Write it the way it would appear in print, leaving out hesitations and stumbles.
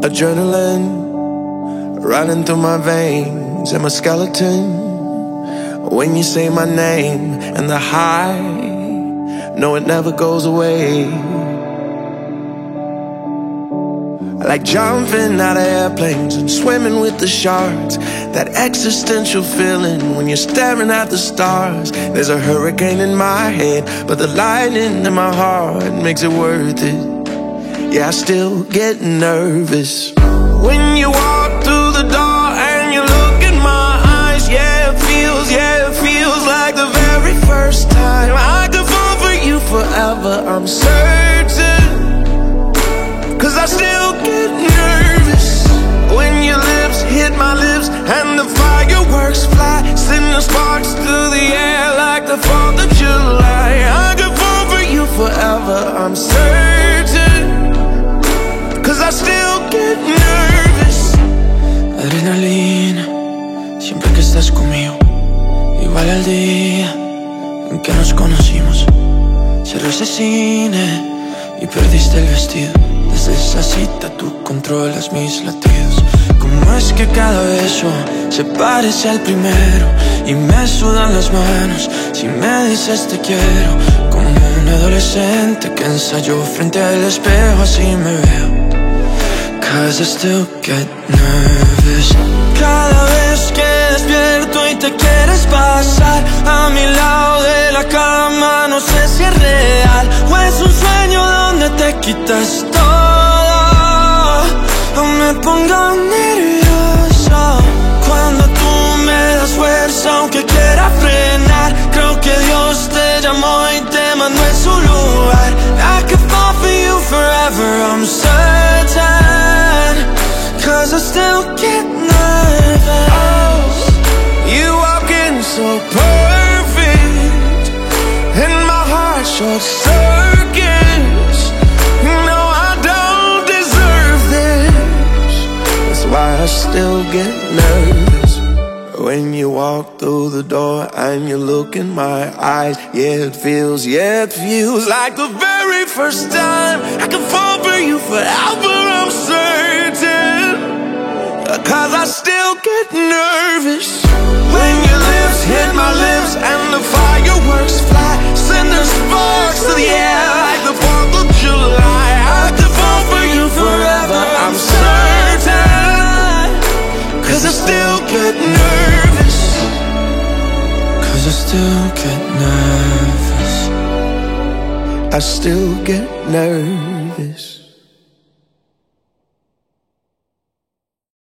Adrenaline running through my veins and my skeleton. When you say my name and the high, no, it never goes away. I like jumping out of airplanes and swimming with the sharks. That existential feeling when you're staring at the stars. There's a hurricane in my head, but the lightning in my heart makes it worth it. Yeah, I still get nervous when you walk through the door and you look in my eyes. Yeah, it feels like the very first time. I could fall for you forever, I'm certain. 'Cause I still get nervous when your lips hit my lips and the fireworks fly, sending sparks through the air like the 4th of July. I could fall for you forever, I'm certain. 'Cause I still get nervous. Adrenalina, siempre que estás conmigo. Igual al día en que nos conocimos. Cerró ese cine y perdiste el vestido. Desde esa cita tú controlas mis latidos. ¿Cómo es que cada beso se parece al primero? Y me sudan las manos si me dices te quiero. Como un adolescente que ensayó frente al espejo, así me veo. 'Cause I still get nervous. Cada vez que despierto y te quieres pasar a mi lado de la cama, no sé si es real o es un sueño donde te quitas todo. O me pongo nervioso cuando tú me das fuerza, aunque quiera frenar. Creo que Dios te llamó y te mandó en su lugar. I could fall for you forever, I'm certain. 'Cause I still get nervous. Oh, you walk in so perfect and my heart short circuits. No, I don't deserve this. That's why I still get nervous when you walk through the door and you look in my eyes. Yeah, it feels like the very first time. I can fall for you forever, I'm certain. 'Cause I still get nervous when your lips hit my lips and the fireworks fly, sending sparks to the air like the 4th of July. I could fall for you forever, I'm certain. 'Cause I still get nervous. 'Cause I still get nervous. I still get nervous.